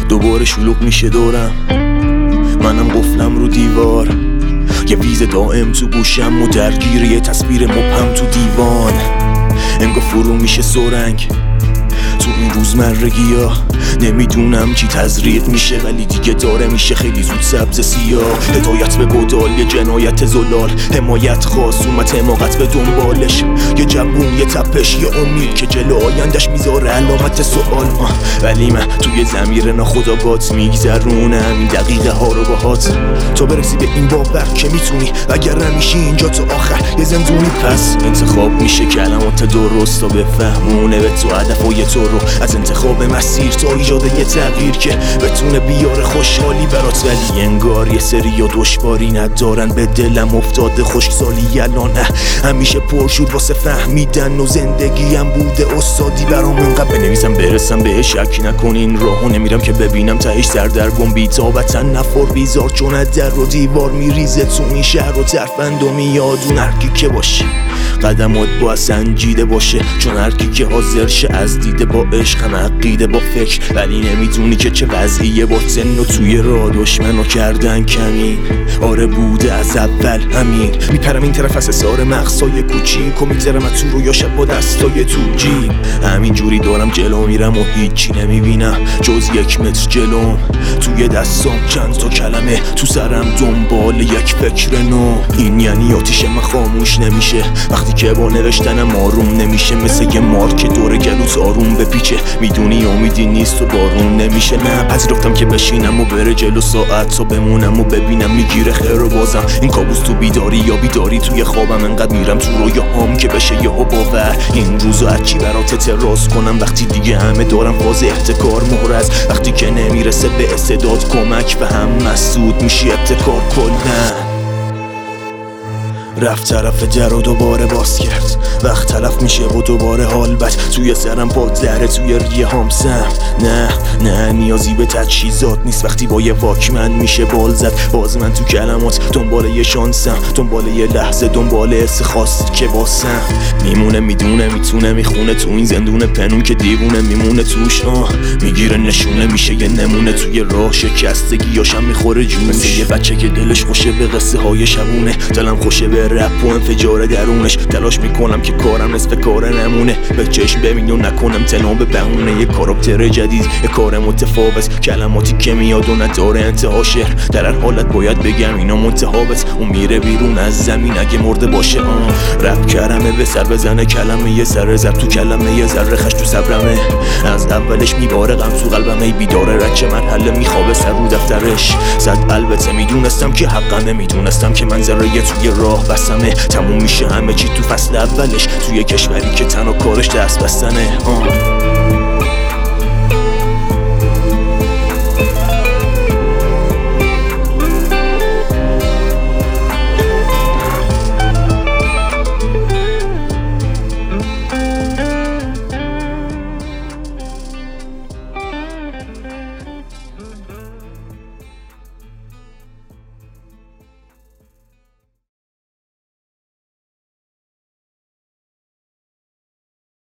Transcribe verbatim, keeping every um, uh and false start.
دوباره شلوغ میشه دورم، منم قفلم رو دیوار، یه ویز دائم تو گوشم و درگیر یه تصویر مبهم تو دیوان. انگار فرو میشه سرنگ تو این روزمرگی ها، نمیدونم کی تزریق میشه ولی دیگه داره میشه خیلی زود سبز سیاه. هدایت به بدال، یه جنایت زلال، حمایت خاص اومد حماقت به دنبالش، یه جوون، یه تپش، یه امید که جلو آیندش میذاره علامت سوال. ولی من توی ضمیر ناخودآگات میگذرونم این دقیقه ها رو باهات تا برسی به این باور که میتونی اگر نمیشی اینجا تا آخر یه زندونی. پس انتخاب میشه کلمات درست تا بفهمونه به تو هدفای تو رو، از انتخاب مسیر تا ایجاد یه تغییر که بتونه بیاره خوشحالی برات. ولی انگار یه سری یا دشواری ندارن، به دلم افتاده خشکسالی الان نه همیشه پر شد واسه فهمیدن و زندگیم بوده استادی برام. انقدر بنویسم برسم به شک نکنین راهو نمیرم که ببینم تهش سردرگم بی‌تابتن نفر بیزار، چون از در و دیوار میریزه تو این شهر و ترفند و میادون هرکی که باشه قدمات باید سنجیده باشه، چون هرکی که حاضر شه از دیده با عشق هم عقیده با فکر. ولی نمیدونی که چه وضعیه با سن و توی راه دشمنو کردن کمین. آره بوده از اول همین، میپرم این طرف از حصار مقصای کوچیک و میگذرم از تو رو یا شب با دستای تو جیم. همین جوری دارم جلو میرم و هیچی نمیبینم جز یک متر جلوم، توی دستام چند تا کلمه، تو سرم دنبال یک فکر نو. این یعنی آتیش من خاموش نمیشه وقتی که با نوشتنم آروم نمیشه، مثل یه مار که دور گلوت آروم بپیچه. میدونی امیدی نیست و بارون نمیشه، نه پذیرفتم که بشینم و بره جلو ساعت تا بمونم و ببینم میگیره خیر و بازم این کابوس تو بیداری یا بیداری توی خوابم. انقدر میرم تو رویاهام که بشه یهو باور این روزو از چی برات اعتراض کنم وقتی دیگه همه دارم فاز احتکار مهرز، وقتی که نمیرسه به استعداد کمک و هم مسعود میشی ابتکار کلن. رفت طرف در و دوباره باز کرد، وقت تلف میشه و دوباره حال بد، توی سرم پاد دره توی ریه هامسم. نه نه نیازی به تجهیزات نیست وقتی با یه واکمن میشه بال زد. باز من تو کلمات دنبال یه شانسم، دنبال یه لحظه، دنبال حس خاصی که واسم میمونه، میدونه میتونه میخونه تو این زندون پنون که دیوونه میمونه توش. آه میگیره نشونه میشه یه نمونه توی راه شکستگیاشم میخوره جوش، مثل یه بچه که دلش خوشه به قصه های شبونه. دلم خوشه به رپ و انفجار درونش، تلاش میکنم که کارم نصف کار نمونه، به چشم ببین و نکنم تنام به بهونه. یه کاراکتر جدید، یه کار متفاوت، کلماتی که میاد و نداره انتها شعر. در هر حالت باید بگم اینا منتهابت، اون میره بیرون از زمین اگه مرده باشه. آن رپ کرمه به سر بزنه کلمه، یه سر زر تو کلمه، یه ذره خش تو صبرمه. از اولش میباره غم تو قلبم، ای بیداره رچه مرحله میخوابه سر رو دفترش. صد البته میدونستم که حقمه، میدونستم که منظره توی راه بسمه، تموم میشه همه چی تو فصل اولش، توی کشوری که تنها کارش دست بستنه. آه